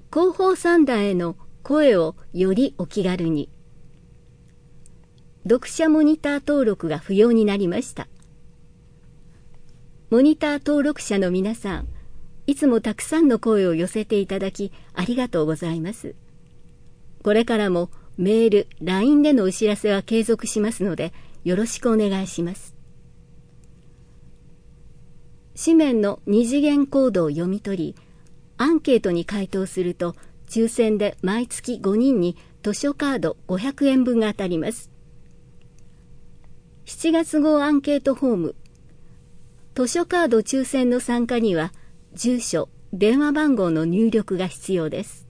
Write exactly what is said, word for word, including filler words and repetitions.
広報三段への声をよりお気軽に。読者モニター登録が不要になりました。モニター登録者の皆さん、いつもたくさんの声を寄せていただきありがとうございます。これからもメール、ライン でのお知らせは継続しますので、よろしくお願いします。紙面の二次元コードを読み取り、アンケートに回答すると、抽選で毎月ごにんに図書カードごひゃくえんぶんが当たります。しちがつ号アンケートフォーム、図書カード抽選の参加には、住所、電話番号の入力が必要です。